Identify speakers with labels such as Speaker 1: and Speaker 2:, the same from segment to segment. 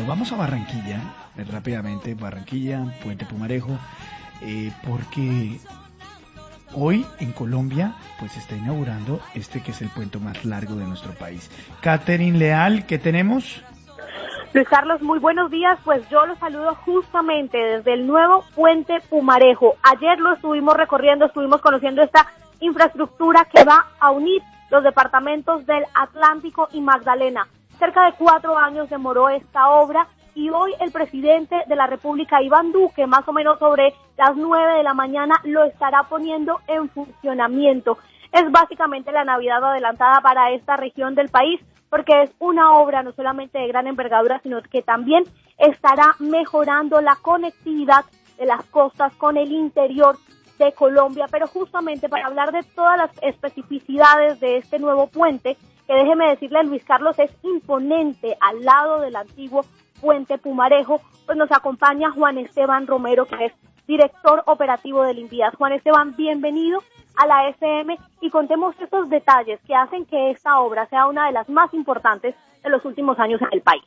Speaker 1: Nos vamos a Barranquilla, rápidamente, Barranquilla, Puente Pumarejo, porque hoy en Colombia pues se está inaugurando este que es el puente más largo de nuestro país. Catherine Leal, ¿qué tenemos?
Speaker 2: Luis Carlos, muy buenos días, pues yo los saludo justamente desde el nuevo Puente Pumarejo. Ayer lo estuvimos recorriendo, estuvimos conociendo esta infraestructura que va a unir los departamentos del Atlántico y Magdalena. Cerca de 4 años demoró esta obra y hoy el presidente de la República, Iván Duque, más o menos sobre las 9 de la mañana, lo estará poniendo en funcionamiento. Es básicamente la Navidad adelantada para esta región del país, porque es una obra no solamente de gran envergadura, sino que también estará mejorando la conectividad de las costas con el interior de Colombia. Pero justamente para hablar de todas las especificidades de este nuevo puente, que déjeme decirle, Luis Carlos, es imponente al lado del antiguo Puente Pumarejo, pues nos acompaña Juan Esteban Romero, que es director operativo del Invías. Juan Esteban, bienvenido a la FM y contemos estos detalles que hacen que esta obra sea una de las más importantes de los últimos años en el país.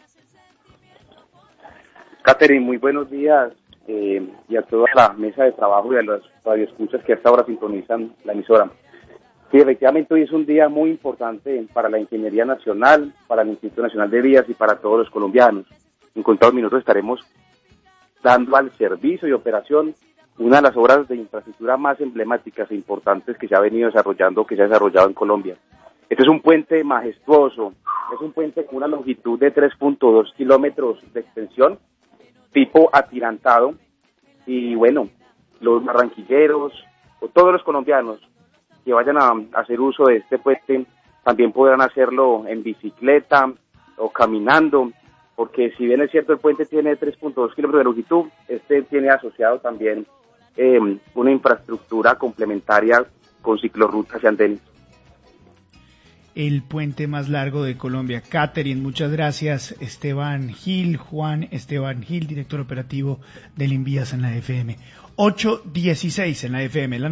Speaker 3: Catherine, muy buenos días y a toda la mesa de trabajo y a los radioescuchas que hasta ahora sintonizan la emisora. Sí, efectivamente hoy es un día muy importante para la Ingeniería Nacional, para el Instituto Nacional de Vías y para todos los colombianos. En contados minutos estaremos dando al servicio y operación una de las obras de infraestructura más emblemáticas e importantes que se ha venido desarrollando, que se ha desarrollado en Colombia. Este es un puente majestuoso, es un puente con una longitud de 3.2 kilómetros de extensión, tipo atirantado, y bueno, los barranquilleros, o todos los colombianos que vayan a hacer uso de este puente, también podrán hacerlo en bicicleta o caminando, porque si bien es cierto el puente tiene 3.2 kilómetros de longitud, este tiene asociado también una infraestructura complementaria con ciclorrutas y andenes.
Speaker 1: El puente más largo de Colombia. Catherine, muchas gracias. Juan Esteban Gil, director operativo del Invías en la FM. 8:16 en la FM.